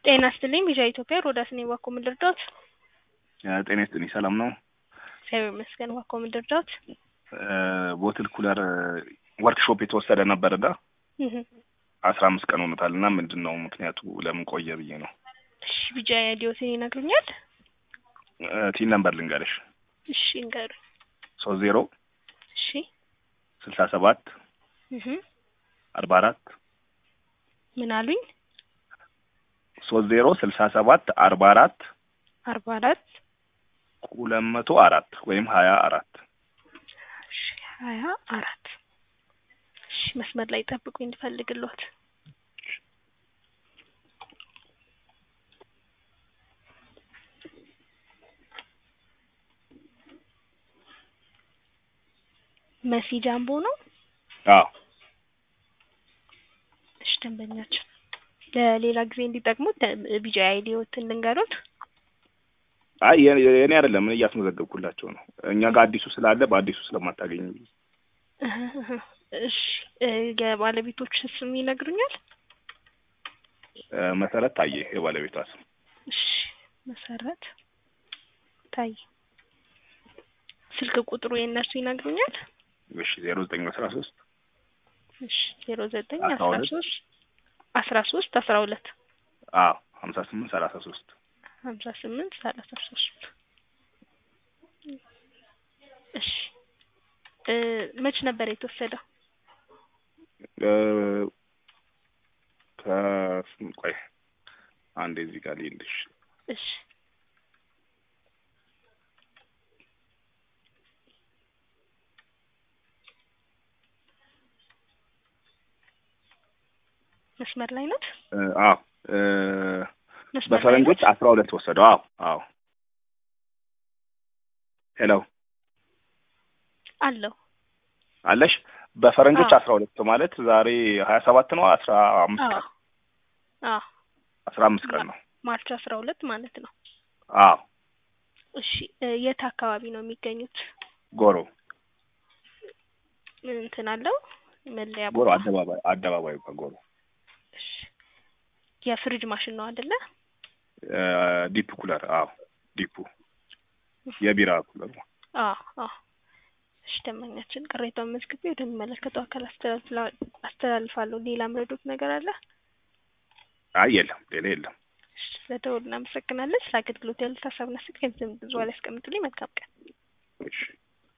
ጤና ይስጥልኝ ቢዣ ኢትዮጵያ ሮዳስ ነኝ ዋኮ ምድርዳት ጤና ይስጥልኝ ሰላም ነው እግዚአብሔር ይመስገን ዋኮ ምድርዳት ቦትል ኩለር ወርክሾፕ የተወሰደ ነበርና 15 ቀን ሆኖታልና ምንድነው ምክንያቱ ለምን ቆየ ብዬ ነው እሺ ቢጃ ያዲዮቴን ይነግሩኛል ቲን ነምበር ልንገርሽ እሺ እንገር 30 እሺ 67 44 ምን አሉኝ 3067 44 44 204 ወይም 24 እሺ 24 እሺ መስመር ላይ ጠብቁኝ እንፈልግልዎት መሲ ጃምቦ ነው አዎ እሺ ደንበኛችን ለሌላ ጊዜ እንዲጠቅሙት ቢጃ አይዲዎትን ልንገሩት አይ የኔ አይደለም ምን እያስመዘገብኩላቸው ነው እኛ ጋር አዲሱ ስላለ በአዲሱ ስለማታገኙ እሺ የባለቤቶች ስም ይነግሩኛል መሰረት ታዬ የባለቤቷ ስም እሺ መሰረት ታዬ ስልክ ቁጥሩ የነሱ ይነግሩኛል እሺ 0913 እሺ 0913 12 አዎ 5833 5833 እሺ መች ነበር የተወሰደው ቆይ አንዴ እዚህ ጋር ልልሽ እሺ መስመር ላይ ነው አዎ በፈረንጆች 12 ወሰደው አዎ ሄሎ አለው አለሽ በፈረንጆች 12 ማለት ዛሬ 27 ነው 15 ቀን 15 ቀን ነው ማርች 12 ማለት ነው አዎ እሺ የት አካባቢ ነው የሚገኙት ጎሮ እንትን አለው መለያ ጎሮ አደባባይ ጎሮ እሺ የፍሪጅ ማሽን ነው አይደለ ዲፕ ኩለር አዎ ዲፑ የቢራ ኩለር አዎ እሺ ደንበኛችን ቅሬታውን መዝግቤ ወደሚመለከተው አካል አስተላልፋለሁ ሌላ ምረዶት ነገር አለ አይ የለም ሌላ የለም እሺ ስለደወሉ እናመሰግናለን ስለ አገልግሎት ያሉት ሀሳብና አስተያየት ብዙ አላስቀምጡልኝ መልካም ቀን እሺ